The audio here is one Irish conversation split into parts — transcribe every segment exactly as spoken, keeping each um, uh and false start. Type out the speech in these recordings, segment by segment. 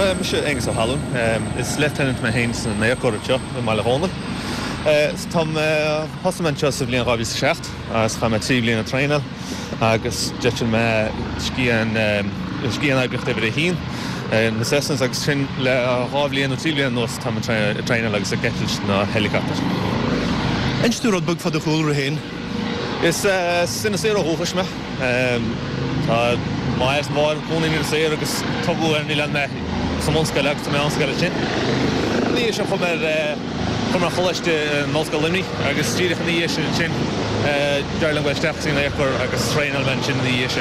Mis Angus O'Halloran um, is Lieutenant Mahines in Nearcorcho in Malahona. Tom Hosman Joseph Leon Robbie Shaft as Hamatsi Leon Trainer agus Jetchel me skian skian agricht over hin. En de sessens agus sin le Ravlian og Tillian nos tam trainer agus a getels na helikopter. En stu rod bug for de hol hin. Is sin zero hofish me. Tá mais var konin in zero agus tobu en ilan me. Somonska lag to me anskala chin. Ni is kom er kom er khollast noska limni agus stiri van die is chin. Darling West Jackson ekor agus trainer men chin die is.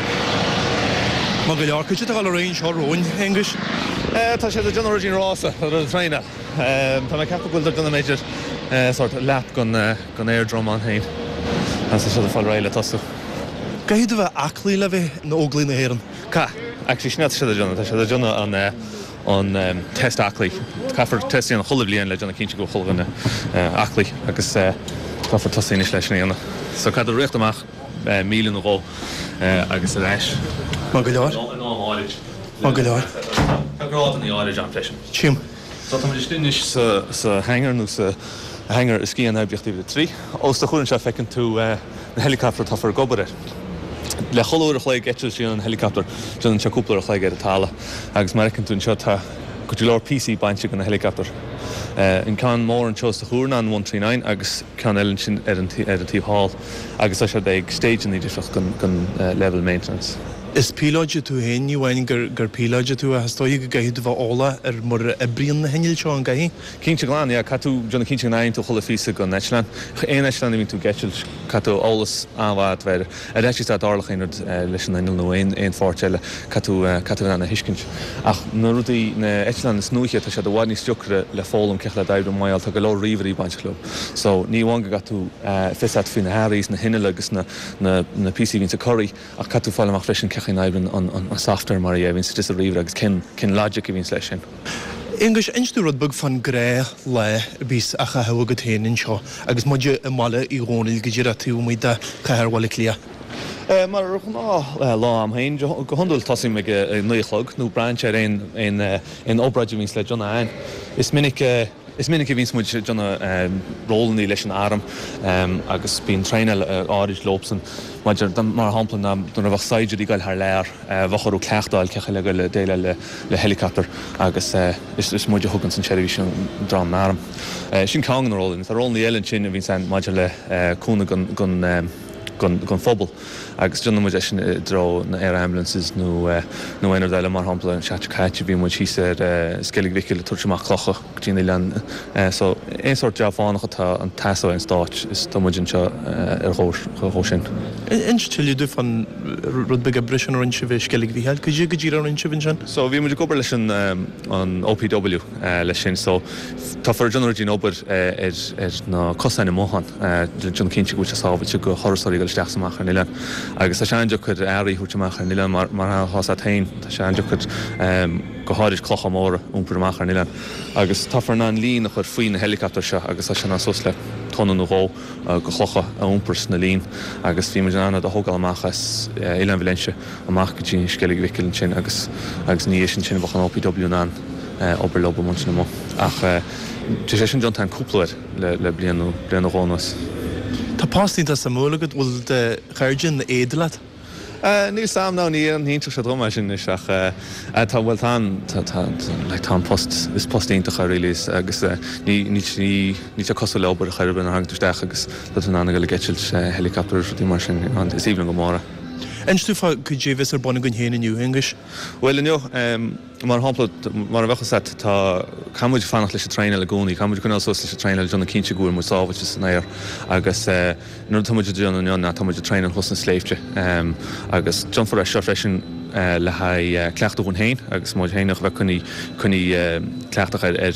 Mag go leor chuite gal range roin English. Eh tá sé de John Origin Rossa ar trainer. Ehm tá me cappa gulda donna major sort lap gon gon air drum on hain. As sé de fall rail tasu. Gaid bheith aclaí le bheith na óglaí na héan. Ca, actually snet sé de John, tá sé de John on on um, test aclaí. Caafar testi an cholah blian le John cinse go cholah aclaí agus caafar tosaí is leis na. So cad richt amach míle ró agus a leis. Mag go leor. Mag go leor. Tá grad an the orange amplification. Chim. So tá just in is sa sa hanger nu sa hanger is ski an objective three. Os ta chun se fekken tú na helicopter tá for gobere. Le choúir chlé getú sí an helicopter John an seúpla a chléige a talla agus American tún seo tá go dú leir P C baintse an na helicopter. In can mór an chos a chúrna an one thirty-nine agus can ellen sin ar an tí hall agus a se ag stage ní difach gon level maintenance. Is píláide tú hain ní bhain gur gur píláide tú a hastóí go gaithú bh óla ar mar a bríon na henil seo an gaithí? Cínte glán, ja, catú John Cínte nine tú chola físa go Netland. Éon Netland vín tú getil catú ólas áhhaad ver. A réití tá dárlach éonad leis an inil nó éon éon fórteile catú catú na hiiscint. Ach na rudí na Etland is núiche tá sé do bhaid ní stiúcre le fólam ceach le daibh maial tá go leir riomhí baint club. So ní bhain go catú fisat fin na Harrys na hinile agus na na P C vín sa Curry ach catú fáileach freisin in Ivan on on on software Maria Vince just a river kin kin logic in session. English instu rod bug fan gré le bis a cha hawa go tain in seo agus modje a mala I ronil gejira tú mu da chahar wal clia. Eh mar ná lá am hain go hondul tosim me nuchlog no branch er in in in obrajin sle John ein. Is minnig Is minnig víns mu John rollen í leis an arm agus bín trainal áris lopsan Maidir mar hapla na donna bh saidir í gail haar léir bhacharú cleachtáil cecha le le déile le le helicopter agus is is muidir thugann san television drám arm. Sin cágan an rolling, tá rolling Ellen sin a vín san maidir le cúna gon gon gon gon phobal agus John mu sin dro na air ambulances no no einer daile mar hapla an chat catch bí mu chi sé skelig vikil turchach clocha gin land so ein sort job fánach tá an taso in start is tomujin cha er rosin. En til du van rudbega brischen orin se skelig vi hel could you gejira orin se So vi mu go leis an O P W leis sin so tá for generation ober er er na cosan mohan John Kinch go sa go horsorí steachach an ile agus a sean chud airí chuteach an ile mar mar has tain tá sean chud go háidir clocha móra úmperach an ile agus tafar an lín nach chud faoin na helicopter se agus a se an sos le tonnen ró go chlocha a úmpers na lín agus fi an a hogal amachchas ile Valencia amach gotí skelig vikil sin agus agus ní sin sin bach an O P W an oberlobe mun mo ach sé sin John tan cúplair le le blianú blianrónas. Tá pastí a samólagad bhfuil de chuirgin na éidelat? Níl sam ná ní an hínta sé droma sin is ach tá bhfuil tá le tá post is postíntacha rilís agus ní ní ní cosú lebar a chuirban hangtusteach agus dat an anna go le getil helicopter dí mar sin an is íblan go mára. En stufa could you visit bonne gun hen in New English? Well in jo um mar hapla mar bhecha set tá camúid fannach leis a trainine le gúnaí, camúid chun sos leis a trainine John Kinse gúir mu sábhaid is an éir agus nu támuid John an na támuid trainine hosna sléifte um agus John for a seo freisin le ha cleachtaún hain agus móid héinach bheith chuní chuní cleachtach ar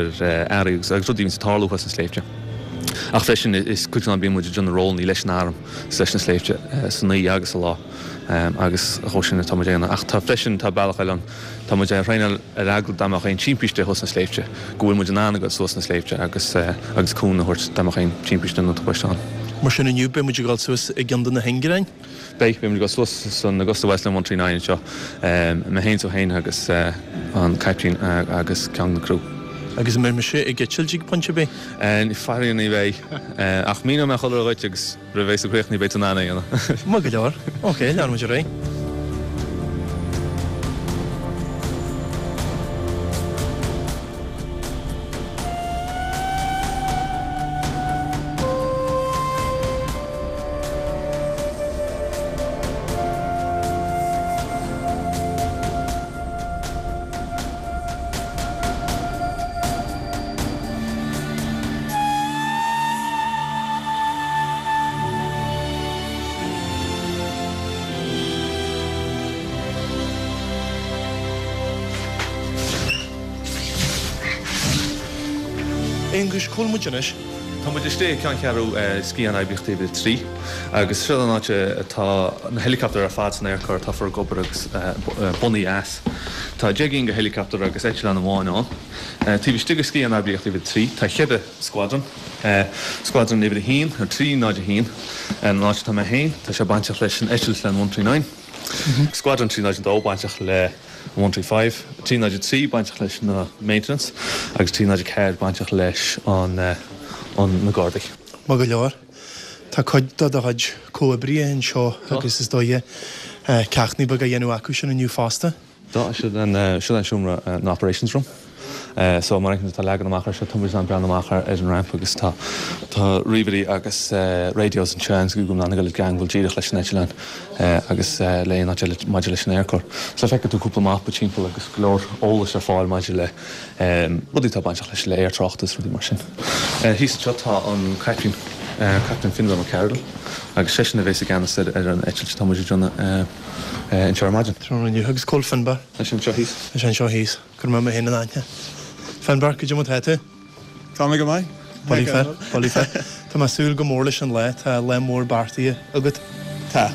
ar agus agus rudí sa táú hosna sléifte. Ach freisin is cuian an bí muidir John Roll í leis an arm leis na sléifte san í agus a lá agus a chosin tá déanana ach tá freisin tá bailachil tá mu réine ar agla damach ein tímpiste hos na sléifte gohfuil mu an agus sos na sléifte agus agus cúna hort damach ein tímpiste nó tuáán. Mar sin aniu be muidir gáil suas i gceandan na hengerein? Beich bim go sus san Augusta Westland one three nine seo me héin ó héin agus an Caiprín agus cean na crú. Agus mé me sé i gceiltíigh pontse bé? Ní faríon í bheith ach mí me choirt agus rahééis a réchní beit anna dhéana. Má go leor? Oké, lear muidir ré. English Colmujanis. Tá muidir sté cean cearú cí an aibíocht éidir trí, agus si an áte tá na helicopter a fád san aircar tá far gobar agus bunaí as. Tá jegging go helicopter agus éile an bháin an. Tí bhí stigus cí an aibíocht éidir trí, tá cheide squadron. Squadron éidir hín, ar trí náide hín, an náte tá héin, tá sé baintach leis an éile le one three nine. Squadron trí náide dó baintach le one three five, tí náide trí baintach leis na maintenance, agus tí náide ceir baintach leis an an na Gardaigh. Má go leor. Tá chuid dad a chuid comha bríon seo agus is dóide ceachnaí bag a dhéanú acu sin aniu fásta? Dá si an siúmra an operations room. Uh, so mar tá legan amachar se tumbers an brean amachar ar an ramp agus tá tá riverí agus uh, radios an chans go gom na go gang bhil díadach leis Netland uh, agus uh, léon maidir leis an aircor. So feice tú cúpla map timppla agus glór ólas ar fáil maidir le um, rudí tá baintach leis le airtrachtas rudí mar sin. Uh, Hís seo tá an Caiprín uh, Captain Finland McCardle agus sesin a bhééis a gan said ar an eitil tá muidir jonna in sear maidin. Trúna agus col Finbar. Leis an seo hís. Leis an seo hís. Gur má héna aine. Finbar, go dtí mud heite? Tá mé go mai? Bolí fe, bolí fe. Tá má súil go mór leis an le tá le mór bartaí agad? Tá.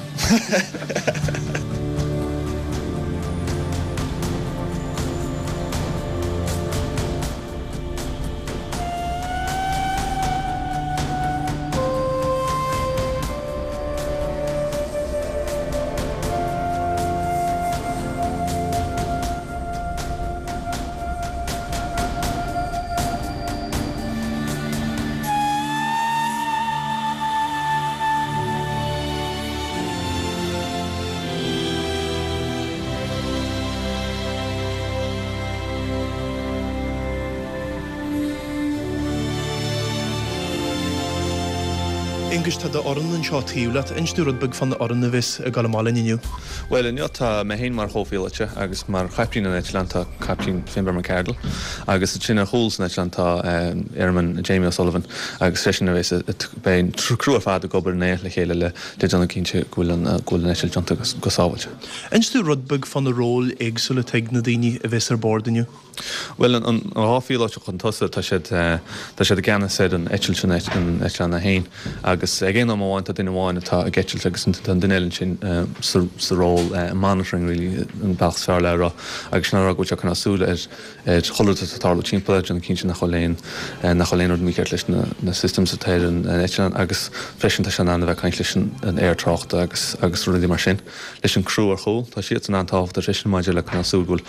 English tá orran an seo tíúlaat, instúrad bag fan orran na bhís a galamála inniu? Well, in tá mé héin mar hóféileite agus mar Caiprín an Eitlanta Captain Finbar McCardle agus sin a húls na Eitlanta Airman Jamie O'Sullivan agus sesin a bhés bein trú a fád a gobar né le chéile le de anna cinnte gúil an Eitil Jonta go sábailte. Instúrad bag fan na ról éagsúla teag na daoine a bhís ar bord inniu? Well, an háféileite chun tosa tá sé tá sé a gana said an Eitil sin an Eitil na héin agus ag géan am bháint a duine bháin atá a geitil agus an duine sin sa ról monitoring really an bachs fear le ra agus ná go teach an asúla ar choirta tála timppla an cin sin nach choléin nach choléin mí leis na systems atéir an Eitil agus freisin tá se anna bheith caiint leis an airtracht agus agus ruí mar sin leis an crú ar chó, tá siad an antácht a résin maidir le an asúgúil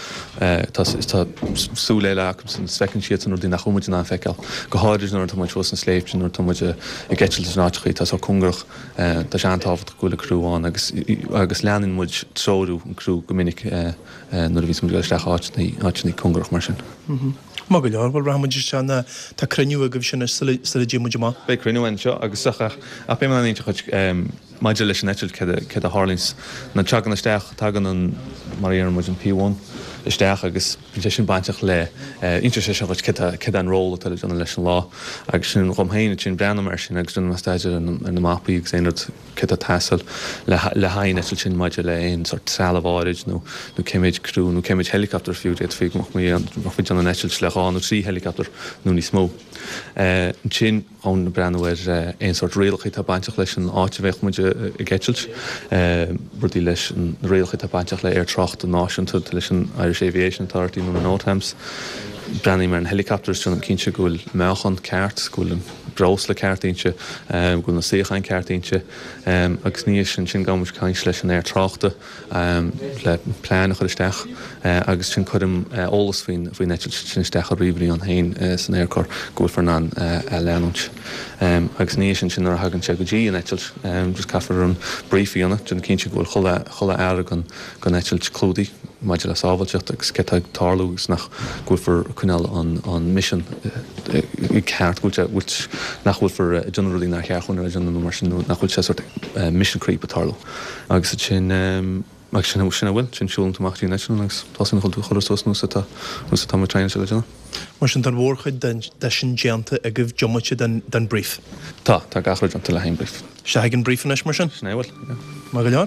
tá súléile acham san svecinn siad an dí nach chumuid an feiceil go háidir nó tá muid an sléiptin nó tá muid i geitil nátrií tá cungurch tá sé antáhacht goúla crúáin agus agus leanin muid tróú an crú go minic nuair a bhís muid leisteach áitní cungurch mar sin. Má go leor bhil ramuidir sena tá cruniú a go bh sinna sila dí muidir má? Bé cruniúin seo agus sacha a bé man chuid maidir leis an Eitil ce a Harlins na teagan isteach tagan an maríar muid an P one isteach agus sin baintach le intre sé chuid ce an ról a an leis an lá agus sin chumhéine sin breanam mar sin agus duna staidir an na mapaí ag éad ce a tasal le hain Eitil sin maidir le éon sort salabháid nó nó céimiid crú nó céimiid helicopter fiú éad fé mo mé an an Eitil leáán trí helicopter nó ní smó. An sin ón na breanhir éon sort réalchaí tá baintach leis an áte bheith muide i gceitilt rudí leis an réalchaí tá baintach le ar trocht an náisiúnta leis an Irish Aviation Authority nó an Northams. Brenny mar an helicopters tún cinse gúil meachan ceart gúil an bros le ceartínse gúil na séchain ceartínse agus níos sin sin gamus caiins leis an air trachta le plána chu isteach agus sin chum ólas faoin faoin net sin isteach a riomhí an hain san aircór gúil for ná leanúint. Agus níos sin sin ar hagann se go dtí an etil just caafar an brífií anna sin cinse gúil chola chola air gan gan etilt clúdaí maidir le sábhailte agus cetag tarlúgus nach gúil for cúneal an an mission i ceart gúilte bhúilt nach bhfuil for generalí nach chearchún ar an mar sin nach bhfuil sé sort mission creep a tarlú. Agus sin agus sin sinna bhfuil sin siúlan amachtaí national agus tá sin chuil tú choras nó sa nó sa tá trein se le dena. Mar sin tar bhórchaid de sin déanta a goibh jomaite den brief. Tá tá gachraid an le hain brief. Se an briefan is mar sin? Sné bhfuil. Má go leor?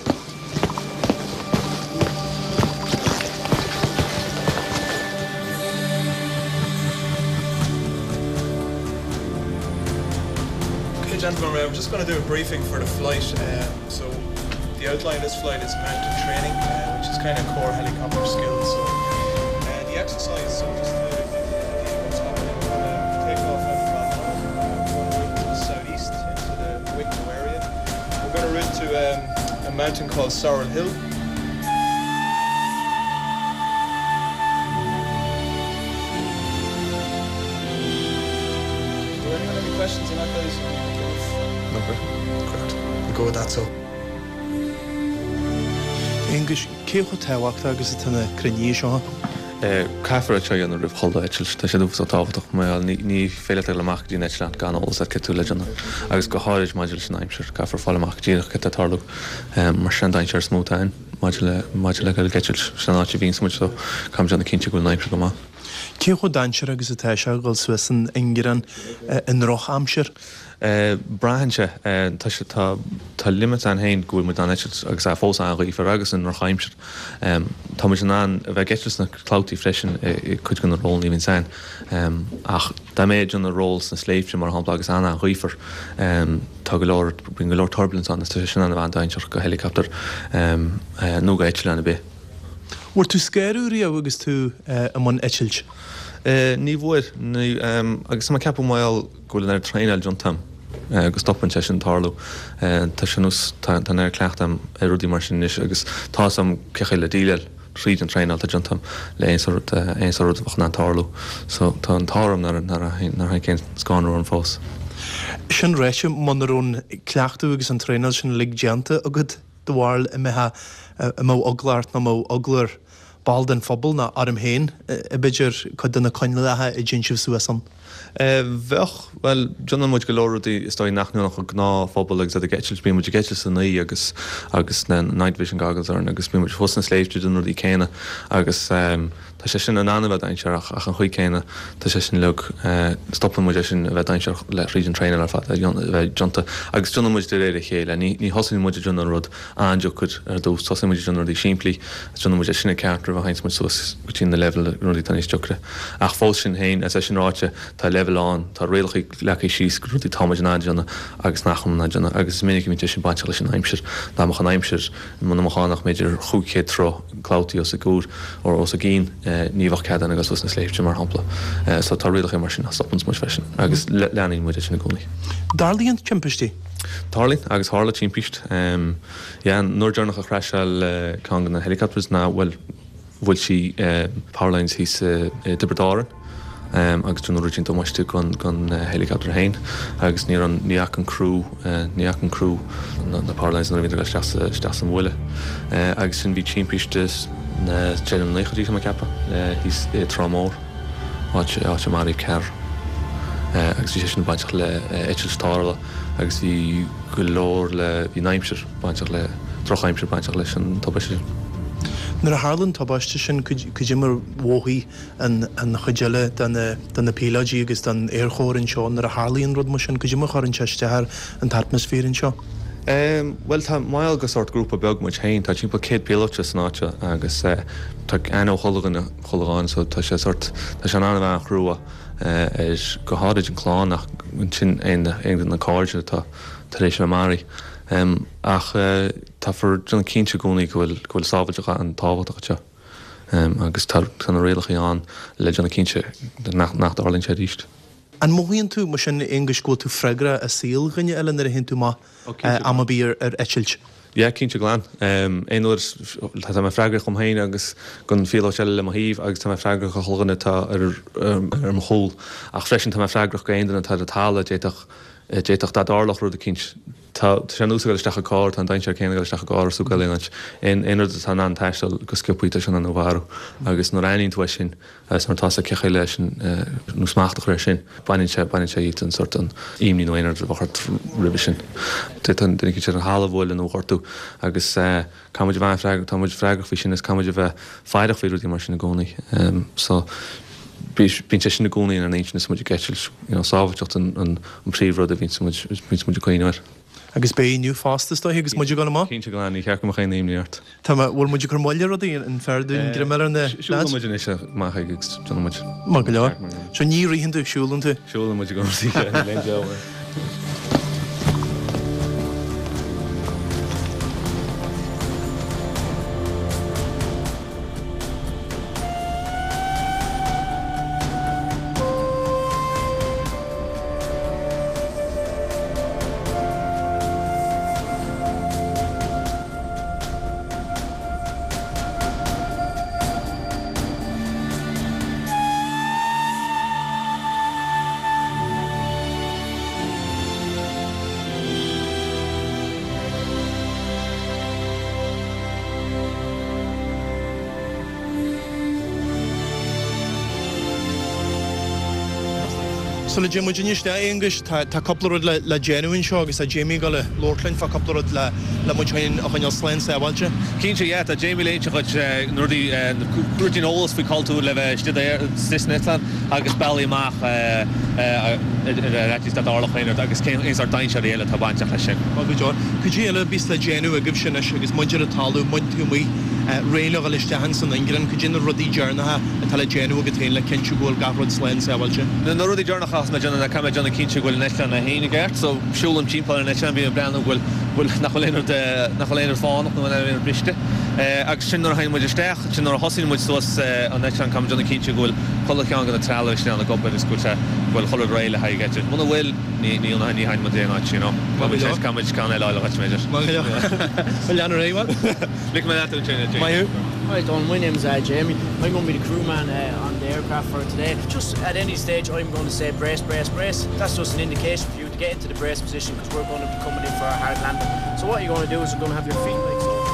Gentlemen, I'm just going to do a briefing for the flight. Uh, so the outline of this flight is mountain training, uh, which is kind of core helicopter skills. So uh, the exercise, so just to uh, what's happening, we're going to take off out from uh, going route to the southeast into the Wicklow area. We're going to route to um, a mountain called Sorrel Hill. Do anyone have any questions on that, guys? We'll go with that, so. English, cécho táhaachta agus tána cruinní seo? Caafar te an rih chola etil tá sé dúfas táhaach mé ní féile le amach dí netland gan ólas a tú lejanna agus go háid maidir sin aimimseir caafar fáil amach díach go tarlú mar sin dain sear smótain maidir le go getil sin áte vín muid so cam anna cinnte goil naimseir go má. Cécho dainseir agus a teise goil Suesan ingiran in roch amseir? Brahanse tá limit an hain gúil mu an agus a fós an rífar agus an rochaimseir. Tá mu an a bheith geitlas na cloutí freisin chuid gon ról ní sein. Ach da méid an róls na sléifse mar hapla agus an an rífar tá go leir bring go leir turbulence an sin an bhain dainseir go helicopter nó go éitil lena bé. War tú scéirú riamh agus tú am an éitilt? Ní bhfuir agus sama ceapú máil gúil ar treinail John Tam agus stoppan te sin tarlú tá sin tan ar cleachtam ar rudí mar sin is agus tá sam cechail le díleil tríd an treinail tá John Tam le éonsrúd bach ná tarlú so tá an tám nar ha cén scáinú an fós. Sin réite manarún cleachtú agus an treinail sin lig deanta agad do bhil i methe mó oglaart na mó oglar bald an fphobal na arm héin a beidir chu duna coinle lethe i ddínsih Suesan? Bheach, well, John muid go leirútaí is táid nachnú nach gná fphobal agus a geitil bí muid geitil san naí agus agus na night vision goggles ar agus bí muid fós na sléifte dún í céine agus tá sé sin an anna bheith einseach ach an chuí céine tá sé sin le stoppan muid sin bheith einseach le region trainer ar fat bheith Johnta agus John muid de réidir chéile ní ní hosaí muid John an rud anjo chud ar dús tosaí muid John í siimplí John muid sinna ceartar bh hains muid sos go tí na level rudí tan is tucre ach fós sin hain as sin ráite tá level an tá réalchaí lechaí síos go rudí táid náidirna agus nacham náidirna agus minic mí sin baint leis an aimseir dáach an aimseir man amachánach méidir chuúché tro cloutí os a gúr ó os a gín níomhah ceadan agus was na sléifte mar hapla so tá rialcha mar sin stoppans mu fesin agus leanaí muide sin na gúnaí. Darlíonn timpistí? Tarlín agus hála timpicht nuair dearnach a chreiseil can na helicopters ná bhfuil bhfuil si powerlines hís Diberdáran agus tún ruúin tomáiste gon gon helicopter hain agus ní an níach an crew níach an crew na powerlines na viidir sta an bhile agus sin bhí timpichtes na Jean Lechodí sama cepa hís trámór áte marí cear agus bhí sé sin baintach le éitil stála agus bhí go leir le bhí naimseir baintach le trochaimseir baintach leis an tobaiste. Nar a Harlan tábhaiste sin chuid mar bmhóthaí an chuideile den na píladí agus den airchóirn seo nar a Harlaíonn rud mar sin chuid mar chorann teistethar an atmosférin seo? Um, well, tá mail go sort grúpa beag muid hain, tá timp céad pilóte snáte agus tá an cholagan cholagáin so tá sé sort tá sé an anna bheith chrúa is go háid an chláán nach sin éon na cáide tá éis le marí. Um, ach uh, tá for duna cínte gúnaí go bhfuil sábaidecha an tábhailteachte. um, agus tan réalacha an le anna cinse nach Arlinn sé ríist. An móhíonn tú mu sin English go tú freigra a síl gnne eile ar a hin tú má am bí ar etchilt. Ja, cinse glán. Éon tá me freigra chum héine agus gon fíá se le híh agus tá freigra go choganna tá ar ar hol ach freisin tá freigrach go éan tá a tála déach déach dat dálach ru a cinint. Tá sé úsagailteach cá an dain sé chéanailteach gá súgaíint in inar tá an teistal go scipuite sin an bhharú agus nó raíonn tú sin mar tá cecha lei sin nó smachtach rééis sin bain sé bain sé íit an sort an imní nóéinar bhart ribe sin. Duna sé an hála bhil nó hortú agus caiid bhain freigah táid freigah fi sin is caiid bheith feidech féúí mar sin na gcónaí. Bín sé sin na gcónaí an éint is muidir geil sáhatecht an príomhrad a bhín muidir chuoineir. Agus bé nniu fástas tá agus muidir gan má? Cínte goáí cheach go chéine íart. Tá bhfuil muidir chu moile a in ferún gre mar an muidir is maigus muid. Má go leir. Se ní rihann tú siúlann tú? Siúla muidir go sí le. So le Jim Virginia English tá couplerod le le genuine seo agus a Jamie go le Lordlin fa couplerod le le muin a chuin slein sa bhailte. Cínte é a Jamie Lane chuid nuirí grútin ólas fi cultú le bheith sisnetlan agus bailí amach rétí dálachéinar agus céins ar dain se réile tá baintach lei sin. Joor, could you eile bis le genu a gib sin agus muidir a talú muid tú mí réile a leiste hansan ingran could you rudí jarnathe a tal genu a gotéin le cinú ggóil garrod slein sa bhailte. Na rudí jarnachas me John na kam John cinse ghfuil netlan na héine gert, so siúlam tímpá na netlan bí brenn bhfuil bhfuil nachléinar nachléinar fáach nó ar briste. Agus sin hain muidir steach, sin hosín muid sos an netlan kam John cinse ghfuil choán gan a trala sin an gobe isúte bhfuil chola réile ha gaiite. Muna bhfuil ní ní ní hain mod déanaid sin kam can eile méidir. Well leanar éhil? Lik me that Maiú? Right, Don, my name's uh, Jamie. I'm going to be the crewman uh, on the aircraft for today. Just at any stage, I'm going to say brace, brace, brace. That's just an indication for you to get into the brace position because we're going to be coming in for a hard landing. So what you're going to do is you're going to have your feet like so.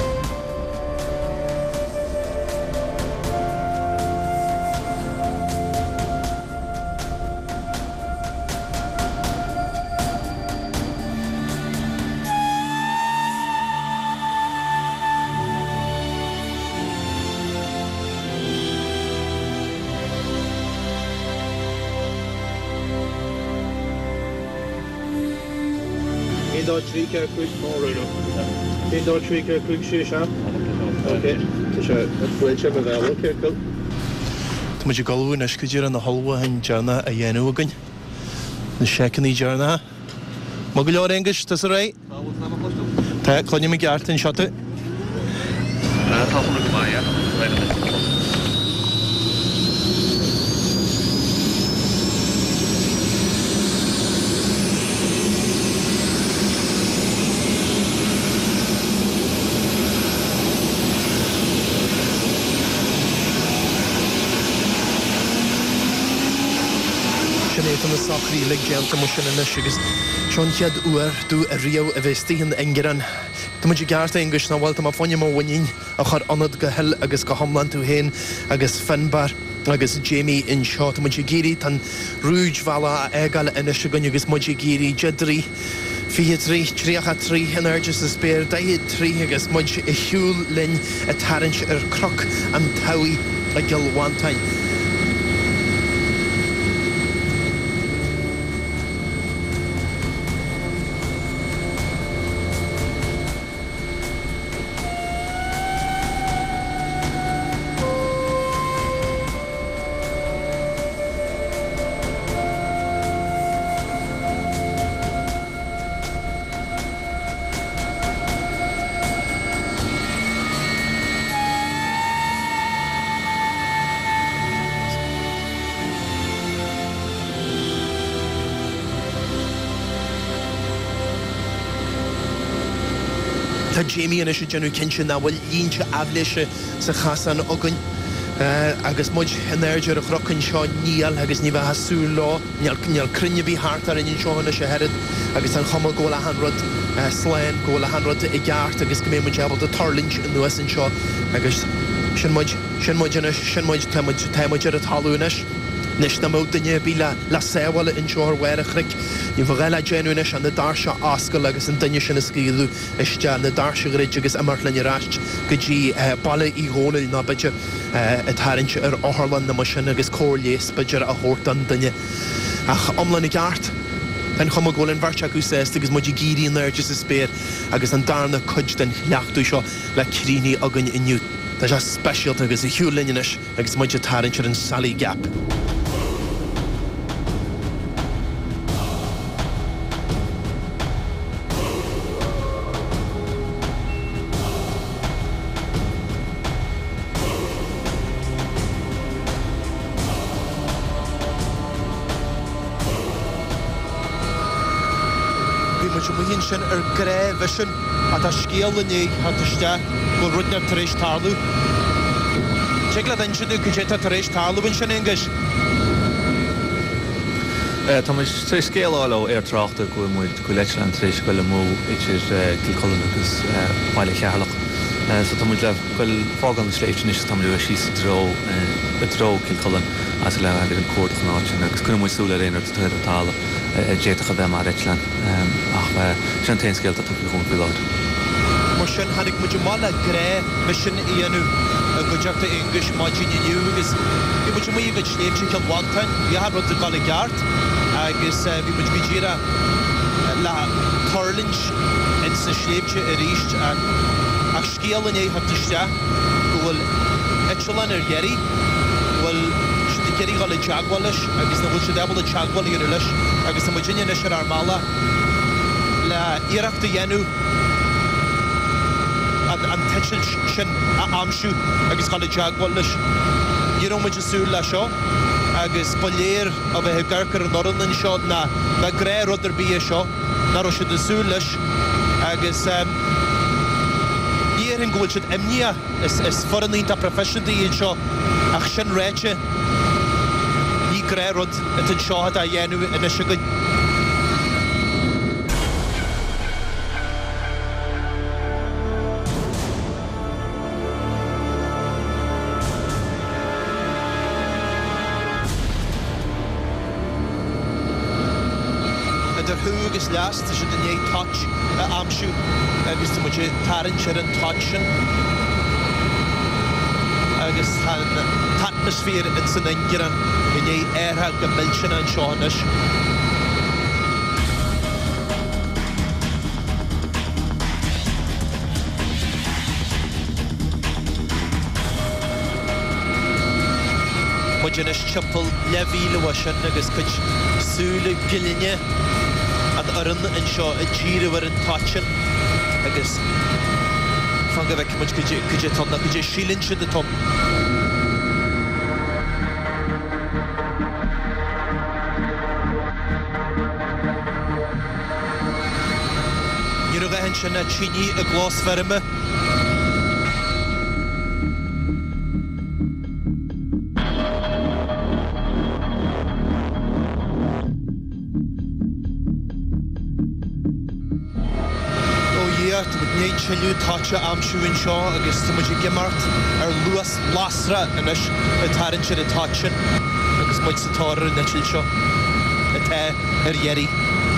Dá trí ce chuig máúna. Bhí dá trí ce chuig sé se? Tá sé bhfuil se go bhela ceil. Tá muidir galún is go dtíar an na holha hain dearna a dhéanú againn. Na secaní dearna. Má go leor English tas a ré? Tá chuine me geart in seota? Tá go mai. An na sacrí le geanta mu sin na agus Sean chead uair dú a riamh a bheith stíhan ingeran. Tá muidir gearta English na bhil tá fáine má bhain a chur anad go hell agus go hamlan tú héin agus Finbar agus Jamie in seo tá muidir géirí tan rúid bhela a eáil ina sigan agus muidir géirí jedrí fi trí tríocha trí in airgus is spéir dahiad trí agus muid i hiúil linn a tarint ar croc an taí a gilhhaintain. Tá Jamie in is genú cinse na bhfuil línte afléise sa chasan ogan agus muid energir a chrocann seo níal agus ní bheit hasú lá neal crinne bhí háart ar in seohanna se herid agus an chomma ggóla hanrod sláin ggóla hanrod i gceart agus go mé mu ebal de tarlint in nuas an seo agus sin muid sin muid sin muid táimuid ar a talúnis Nis na mó duine bí le le séhile in seoir bhhair a chric ní bhile géúnis an na dar seo ascail agus an duine sin na scíú iste na dar se réid agus amar lenne ráist go dtí bailla í hónail ná beidir a tarintse ar áharlan na mar sin agus cóirléas beidir a thuirt an duine ach omlan i gceart an chuma ghfuil an bharte acu sésta agus muid gíirí nergus is spéir agus an darna chuid den leachtú seo le críní agan inniu. Tá sé speisialt agus i hiú linneis agus muid a tarintse an salí gap. Sin ar gré vision a tá scéal inné a tuiste go rudnear tar éis tarlú. Sé le an sinú go déta tar éis tarlúin sin ingus. Tá sé scéaláil ar tráachta go muid go leitlan trééis go le mó idir cilcollan agus bhaile chearlach. So tá muid le goil fágan sléiftin is tam le síos dro dro cilcollan as le ar an cuat chnáin agus chuna muid súla réonar tuir atála déatacha bheith mar Reitlan ach sin taon scéalta tu go bhúláid. Mar sin hanig muid mála gré me sin íanú a go deachta English má ginniu agus bhí muid mí go sléimse cean bhaintain, bhí har rud gal i gceart agus bhí muid go ddíra le tarlint in sa sléimse a ríist ach scéal in é hatiste go bhfuil etselan ar geirí bhfuil geirí gal i teagháilis agus na bhfuil sé debal a teagháil ar leis agus na muidine is ar mála le iireachta dhéanú an teisiil sin a amsú agus gal i teagháil leis. Ní muid asú le seo agus baléir a bheith garcar an oran an seo na na gré rud ar bí seo na ro siad asú leis agus níor an ghfuil siad imnia is foraníonnta professiondaí seo ach sin réite ní gré rud a tin seohad a dhéanú ina se go agus leas tá sé den é touch a amsú agus tá muid tarint ar an touch sin agus tá atmosfér in san ingiran in é airtha go mbil sin an seánis. Muid is timpil levíle wa sin agus chuid súla gilinne an oran an seo a ddíra war an táin agus fan go bheith muid go dé tom na go dé sílinn sin a tom. Ní a bheithann sin na tíní a glás ferme Néid seú táte amsúin seo agus tá muid gimart ar luas lasra inis a tarinn siad a táin agus muid sa táir na til seo a té ar dhéirí.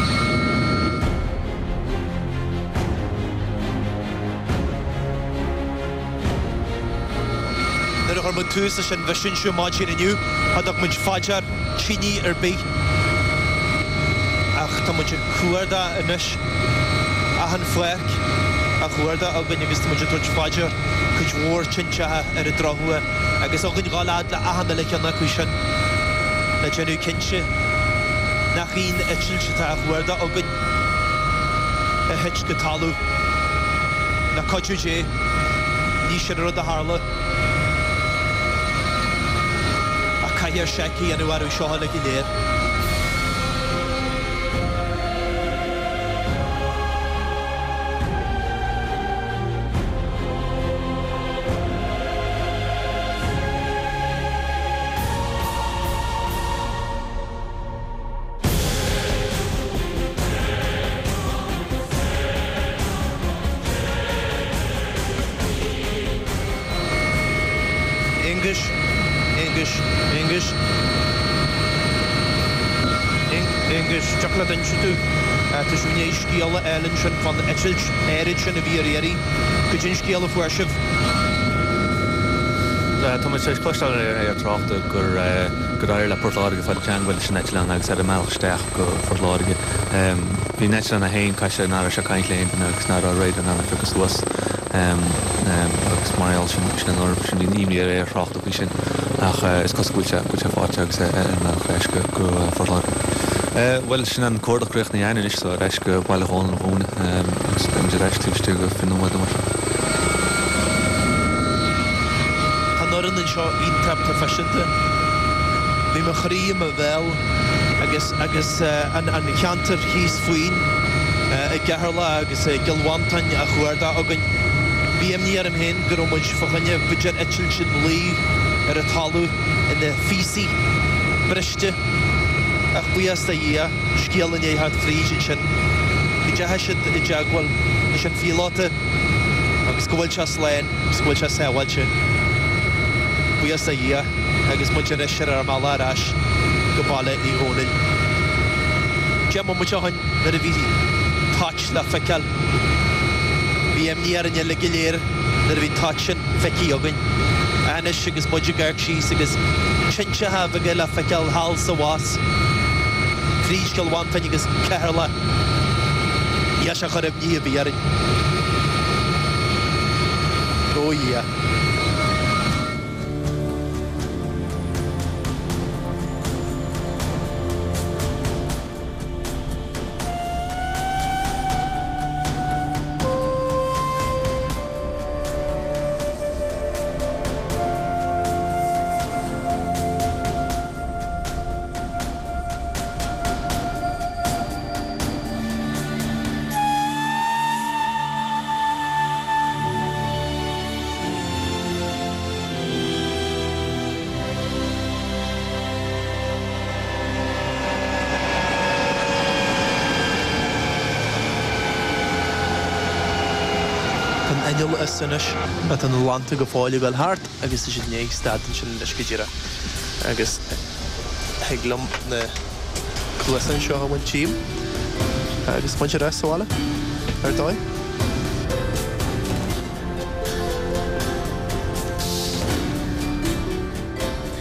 Nar a chuir mu tús a sin bhesin siú máid sin aniu hadach muid faidir tíní ar bí ach tá muid cuairda inis a an foiic a chuirda agan agus muid tuairt faidir chuid mhór tintethe ar a drothua agus agan gálád le ahanana le ceanna chu sin na genú cinse nach íon etilsete a chuirda agan a heit go talú na coidú dé ní sé rud a hála a caiir seici anú arú seohanna i léir. English, English, English. English, chocolate and chutu. Tá sú ní scíala Ellen sin fan etil érid sin a bhí éirí, go din scíala fuaisih. Tá mu sé clostal ar tráchta gur gur air le portláige fa teanghfuil sin netlan agus ar a meachsteach go forláige. Bhí net an a haon caiise ná se caiint léon agus ná a réid an anna tugus luas agus maráil sin sin an orb sin bhí níimlí ar ar tráchta bhí sin ach is cosúilte go te fáte agus nach éis go go forláige. Well sin an cordachreacht na dhéanaan is a reis go bhile háin an bhúna agus be reis tíiste go finúid mar. Noran an seo iontab professionta. Bhí mar chríam a bhil agus agus an cheantar híos faoin i gcearla agus gilhaintain a chuirda agan bíam ní ar am hen gur muid fochaine bidjar etil sin lí ar a talú ina físaí briste ach buas da dhé scéalan é hat frísin sin. I d deisiid i deagháil is an fíláta agus gohfuil se sléin agus gohfuil se saohailte. Buas da dhé agus muid ar eisiir ar mála arás go bála í hónail. Gemma muid ahain ar a bhí touch le feiceal. Bhí am ní ar an le giléir ar a bhí touchin feicí agan. Anis agus muid a gairt síos agus tinte hafaige le feiceal hall sa was. Crís gilhaintain agus cearla. Ias a chorib ní a bhí arin. Ó dhé. Enil is sinis at an lanta go fáile goil hart agus is sin néag stadan sin leis go ddíire. Agus heaglam na cluasan seo hahain tíim agus muid ar sáile ar dóid.